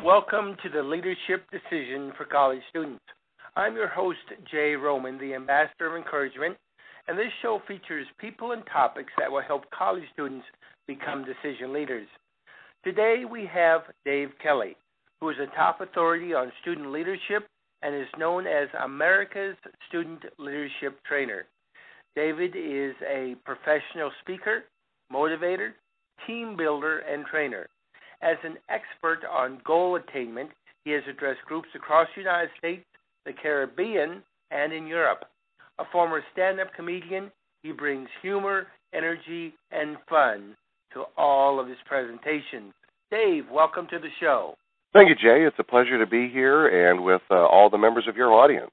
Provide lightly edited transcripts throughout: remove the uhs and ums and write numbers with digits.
welcome to the Leadership Decision for College Students. I'm your host, Jay Roman, the Ambassador of Encouragement, and this show features people and topics that will help college students become decision leaders. Today we have Dave Kelly, who is a top authority on student leadership and is known as America's Student Leadership Trainer. David is a professional speaker, motivator, team builder, and trainer. As an expert on goal attainment, he has addressed groups across the United States, the Caribbean, and in Europe. A former stand-up comedian, he brings humor, energy, and fun to all of his presentations. Dave, welcome to the show. Thank you, Jay. It's a pleasure to be here and with all the members of your audience.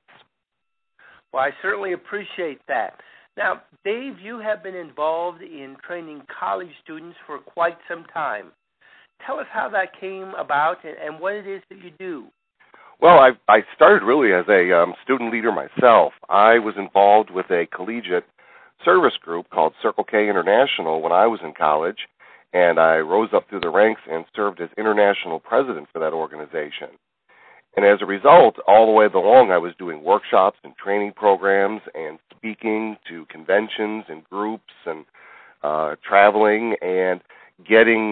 Well, I certainly appreciate that. Now, Dave, you have been involved in training college students for quite some time. Tell us how that came about and what it is that you do. Well, I started really as a student leader myself. I was involved with a collegiate service group called Circle K International when I was in college, and I rose up through the ranks and served as international president for that organization. And as a result, all the way along, I was doing workshops and training programs and speaking to conventions and groups and traveling and getting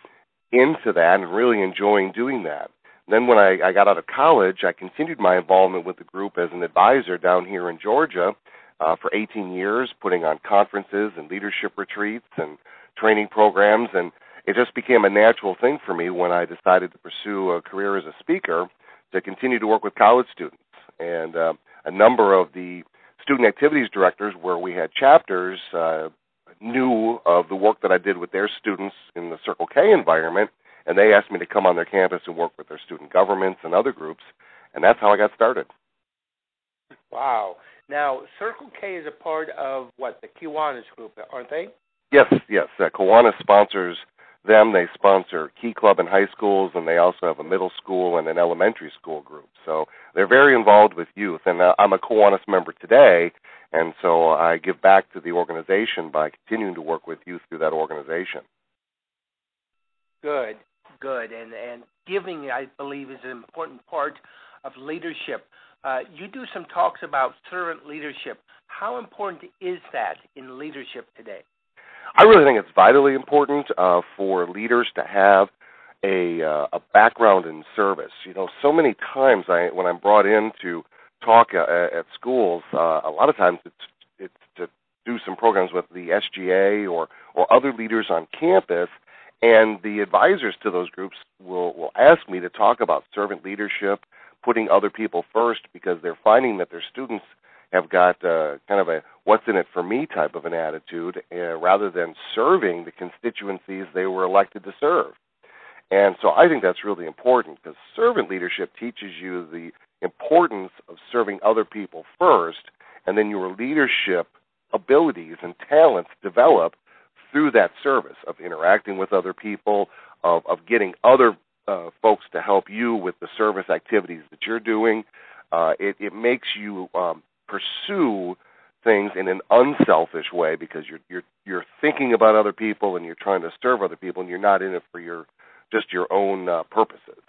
into that and really enjoying doing that. Then when I got out of college, I continued my involvement with the group as an advisor down here in Georgia for 18 years, putting on conferences and leadership retreats and training programs, and it just became a natural thing for me when I decided to pursue a career as a speaker to continue to work with college students. And a number of the student activities directors where we had chapters knew of the work that I did with their students in the Circle K environment, and they asked me to come on their campus and work with their student governments and other groups, and that's how I got started. Wow. Now, Circle K is a part of, the Kiwanis group, aren't they? Yes. Kiwanis sponsors them. They sponsor Key Club in high schools, and they also have a middle school and an elementary school group. So they're very involved with youth, and I'm a Kiwanis member today, and so I give back to the organization by continuing to work with youth through that organization. Good. And giving, I believe, is an important part of leadership. You do some talks about servant leadership. How important is that in leadership today? I really think it's vitally important for leaders to have a background in service. You know, so many times when I'm brought in to talk at schools, a lot of times it's to do some programs with the SGA or other leaders on campus, and the advisors to those groups will ask me to talk about servant leadership, putting other people first, because they're finding that their students have got kind of a what's in it for me type of an attitude rather than serving the constituencies they were elected to serve. And so I think that's really important because servant leadership teaches you the importance of serving other people first, and then your leadership abilities and talents develop through that service of interacting with other people, of getting other folks to help you with the service activities that you're doing. It makes you pursue things in an unselfish way because you're thinking about other people and you're trying to serve other people, and you're not in it for your own purposes.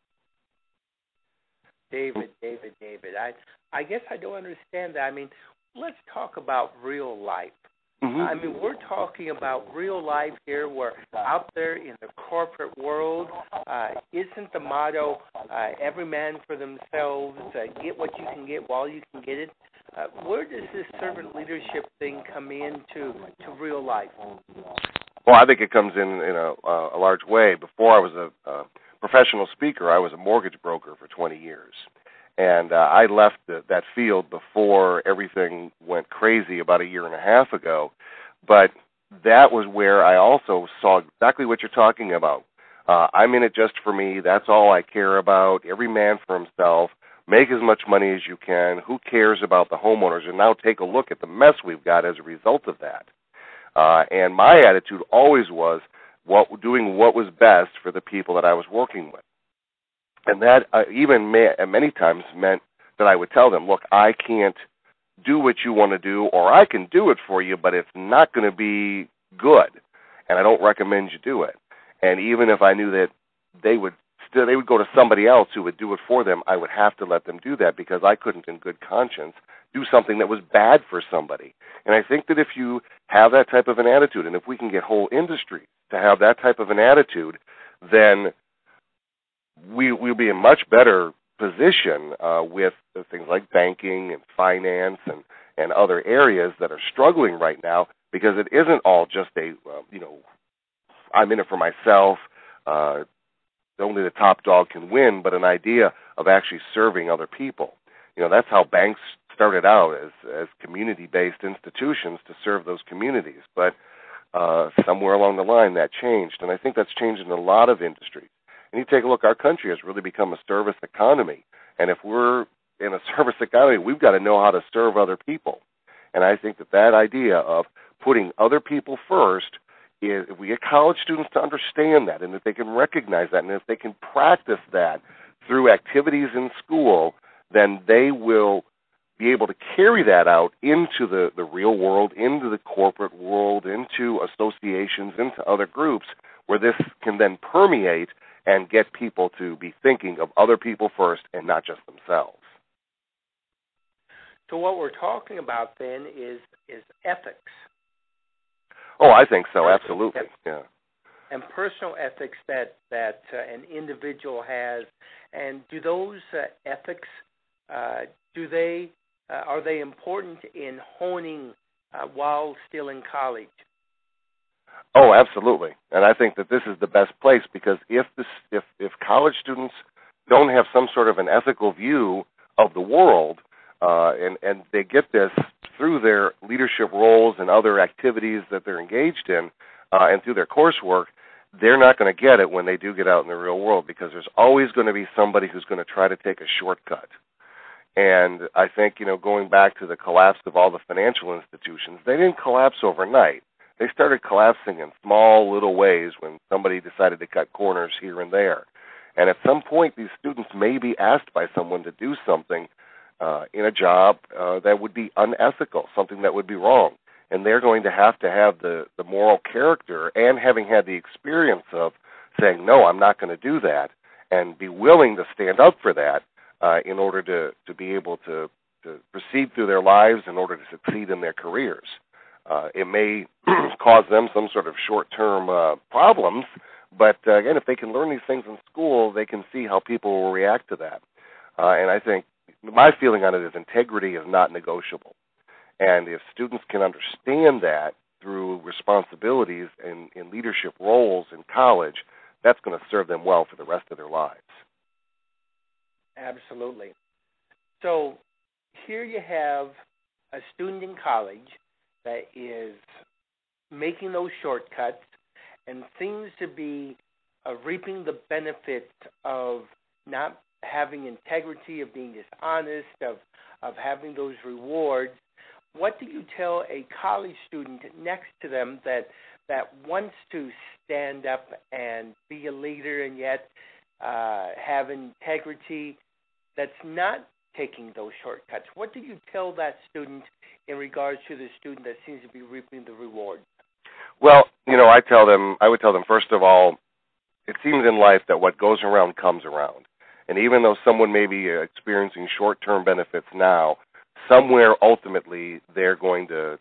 David. I guess I don't understand that. I mean, let's talk about real life. Mm-hmm. I mean, we're talking about real life here. We're out there in the corporate world. Isn't the motto, every man for themselves, get what you can get while you can get it? Where does this servant leadership thing come into real life? Well, I think it comes in a large way. Before I was a professional speaker, I was a mortgage broker for 20 years. And I left that field before everything went crazy about a year and a half ago. But that was where I also saw exactly what you're talking about. I'm in it just for me. That's all I care about. Every man for himself. Make as much money as you can. Who cares about the homeowners? And now take a look at the mess we've got as a result of that. And my attitude always was doing what was best for the people that I was working with. And that many times meant that I would tell them, look, I can't do what you want to do, or I can do it for you, but it's not going to be good, and I don't recommend you do it. And even if I knew that they would they would go to somebody else who would do it for them, I would have to let them do that because I couldn't in good conscience do something that was bad for somebody. And I think that if you have that type of an attitude, and if we can get whole industry to have that type of an attitude, then we'll be in much better position with things like banking and finance and other areas that are struggling right now, because it isn't all just I'm in it for myself, only the top dog can win, but an idea of actually serving other people. That's how banks started out, as community-based institutions to serve those communities. But somewhere along the line that changed, and I think that's changed in a lot of industries. And you take a look, our country has really become a service economy. And if we're in a service economy, we've got to know how to serve other people. And I think that idea of putting other people first is, if we get college students to understand that, and if they can recognize that, and if they can practice that through activities in school, then they will be able to carry that out into the real world, into the corporate world, into associations, into other groups, where this can then permeate and get people to be thinking of other people first and not just themselves. So what we're talking about then is ethics. Oh, I think so, absolutely. Yeah. And personal ethics that an individual has. And do those ethics, are they important in honing while still in college? Oh, absolutely. And I think that this is the best place, because if college students don't have some sort of an ethical view of the world, and they get this through their leadership roles and other activities that they're engaged in, and through their coursework, they're not going to get it when they do get out in the real world, because there's always going to be somebody who's going to try to take a shortcut. And I think, going back to the collapse of all the financial institutions, they didn't collapse overnight. They started collapsing in small little ways when somebody decided to cut corners here and there. And at some point, these students may be asked by someone to do something in a job that would be unethical, something that would be wrong. And they're going to have the moral character, and having had the experience of saying, no, I'm not going to do that, and be willing to stand up for that in order to be able to proceed through their lives, in order to succeed in their careers. It may cause them some sort of short-term problems, but again, if they can learn these things in school, they can see how people will react to that. And I think my feeling on it is integrity is not negotiable. And if students can understand that through responsibilities in leadership roles in college, that's going to serve them well for the rest of their lives. Absolutely. So here you have a student in college that is making those shortcuts and seems to be reaping the benefits of not having integrity, of being dishonest, of having those rewards. What do you tell a college student next to them that wants to stand up and be a leader and yet have integrity, that's not taking those shortcuts? What do you tell that student in regards to the student that seems to be reaping the rewards? Well, I would tell them, first of all, it seems in life that what goes around comes around. And even though someone may be experiencing short-term benefits now, somewhere ultimately they're going to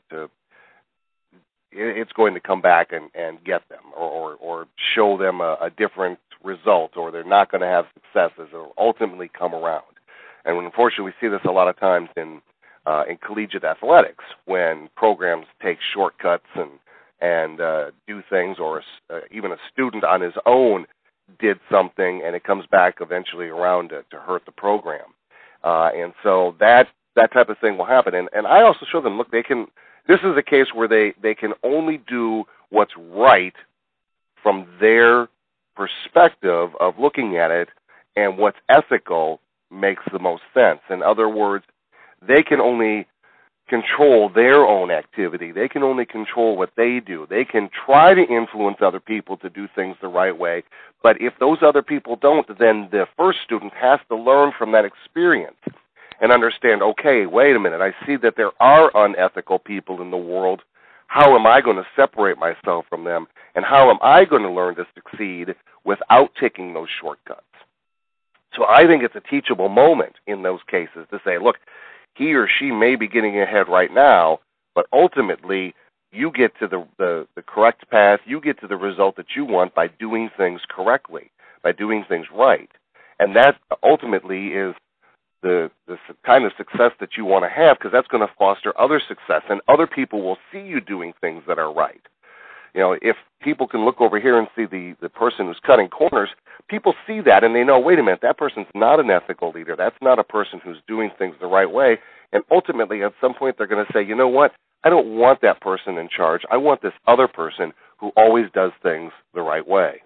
it's going to come back and get them, or show them a different result, or they're not going to have successes. It'll ultimately come around. And unfortunately, we see this a lot of times in collegiate athletics, when programs take shortcuts and do things, or even a student on his own did something, and it comes back eventually around to hurt the program. And so that type of thing will happen. And I also show them, look, this is a case where they can only do what's right from their perspective of looking at it, and what's ethical makes the most sense. In other words, they can only control their own activity. They can only control what they do. They can try to influence other people to do things the right way, but if those other people don't, then the first student has to learn from that experience and understand, okay, wait a minute, I see that there are unethical people in the world. How am I going to separate myself from them, and how am I going to learn to succeed without taking those shortcuts? So I think it's a teachable moment in those cases to say, look, he or she may be getting ahead right now, but ultimately you get to the correct path, you get to the result that you want by doing things correctly, by doing things right. And that ultimately is the kind of success that you want to have, because that's going to foster other success, and other people will see you doing things that are right. You know, if people can look over here and see the person who's cutting corners, people see that and they know, wait a minute, that person's not an ethical leader. That's not a person who's doing things the right way. And ultimately, at some point, they're going to say, you know what, I don't want that person in charge. I want this other person who always does things the right way.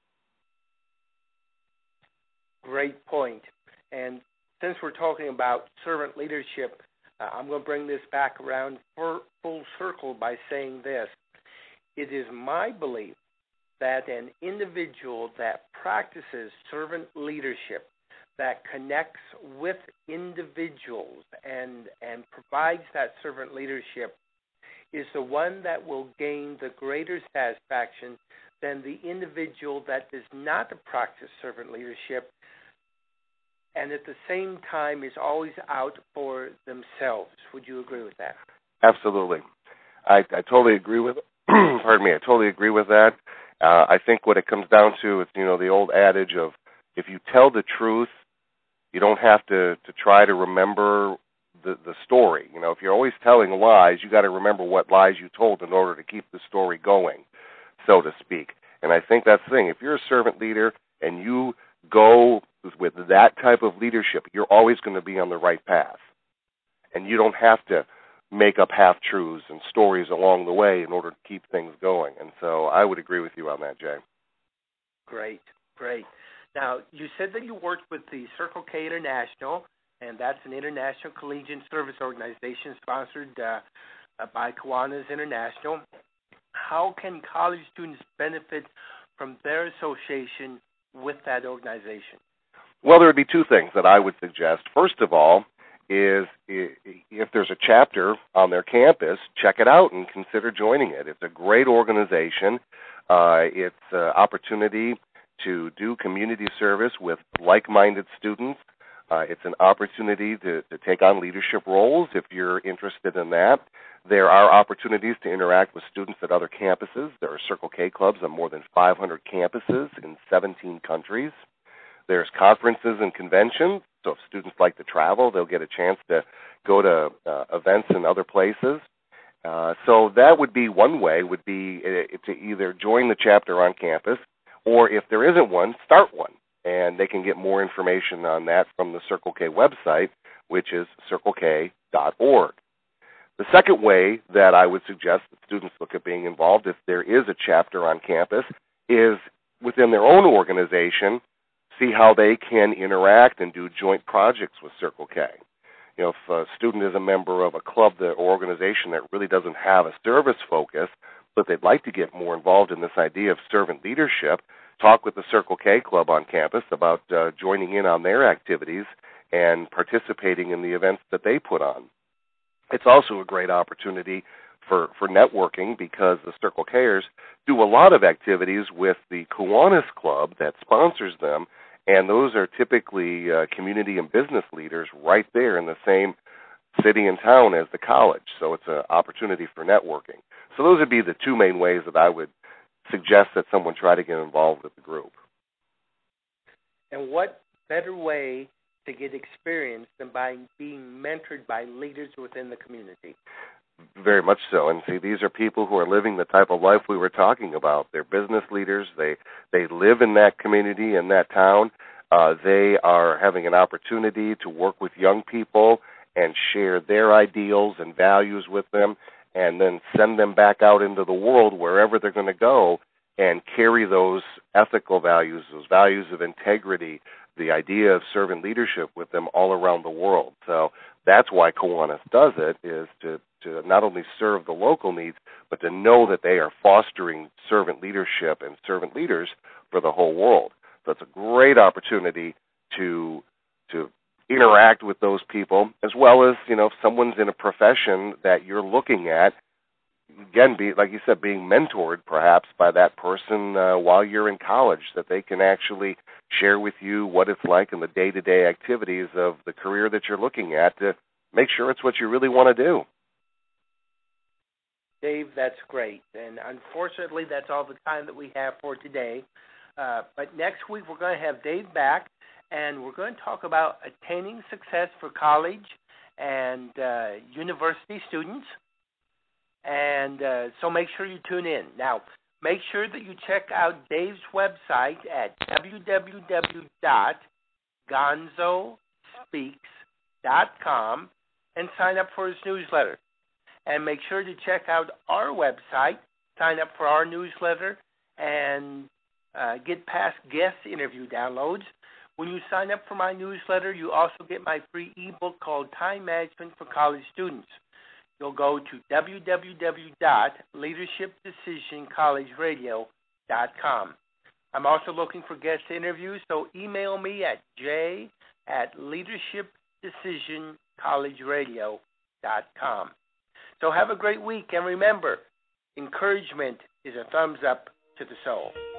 Great point. And since we're talking about servant leadership, I'm going to bring this back around full circle by saying this. It is my belief that an individual that practices servant leadership, that connects with individuals and provides that servant leadership, is the one that will gain the greater satisfaction than the individual that does not practice servant leadership and at the same time is always out for themselves. Would you agree with that? Absolutely. I totally agree with pardon me, I totally agree with that. I think what it comes down to is, the old adage of, if you tell the truth, you don't have to try to remember the story. If you're always telling lies, you got to remember what lies you told in order to keep the story going, so to speak. And I think that's the thing. If you're a servant leader and you go with that type of leadership, you're always going to be on the right path. And you don't have to make up half-truths and stories along the way in order to keep things going. And so I would agree with you on that, Jay. Great. Now, you said that you worked with the Circle K International, and that's an international collegiate service organization sponsored by Kiwanis International. How can college students benefit from their association with that organization? Well, there would be two things that I would suggest. First of all, is if there's a chapter on their campus, check it out and consider joining it. It's a great organization. It's an opportunity to do community service with like-minded students. It's an opportunity to take on leadership roles if you're interested in that. There are opportunities to interact with students at other campuses. There are Circle K clubs on more than 500 campuses in 17 countries. There's conferences and conventions, so if students like to travel, they'll get a chance to go to events in other places. So that would be one way, would be to either join the chapter on campus, or if there isn't one, start one. And they can get more information on that from the Circle K website, which is circlek.org. The second way that I would suggest that students look at being involved, if there is a chapter on campus, is within their own organization, see how they can interact and do joint projects with Circle K. If a student is a member of a club or organization that really doesn't have a service focus, but they'd like to get more involved in this idea of servant leadership, talk with the Circle K club on campus about joining in on their activities and participating in the events that they put on. It's also a great opportunity for networking, because the Circle Kers do a lot of activities with the Kiwanis Club that sponsors them, and those are typically community and business leaders right there in the same city and town as the college. So it's an opportunity for networking. So those would be the two main ways that I would suggest that someone try to get involved with the group. And what better way to get experience than by being mentored by leaders within the community? Very much so. And see, these are people who are living the type of life we were talking about. They're business leaders. They live in that community, in that town. They are having an opportunity to work with young people and share their ideals and values with them, and then send them back out into the world wherever they're going to go and carry those ethical values, those values of integrity, the idea of servant leadership with them all around the world. So that's why Kiwanis does it, is to not only serve the local needs, but to know that they are fostering servant leadership and servant leaders for the whole world. So it's a great opportunity to interact with those people, as well as, if someone's in a profession that you're looking at, again, like you said, being mentored perhaps by that person while you're in college, that they can actually share with you what it's like in the day-to-day activities of the career that you're looking at to make sure it's what you really want to do. Dave, that's great. And unfortunately, that's all the time that we have for today. But next week, we're going to have Dave back, and we're going to talk about attaining success for college and university students. And so make sure you tune in. Now, make sure that you check out Dave's website at www.gonzospeaks.com and sign up for his newsletter. And make sure to check out our website, sign up for our newsletter, and get past guest interview downloads. When you sign up for my newsletter, you also get my free ebook called Time Management for College Students. You'll go to www.leadershipdecisioncollegeradio.com. I'm also looking for guest interviews, so email me at j@leadershipdecisioncollegeradio.com. So have a great week, and remember, encouragement is a thumbs up to the soul.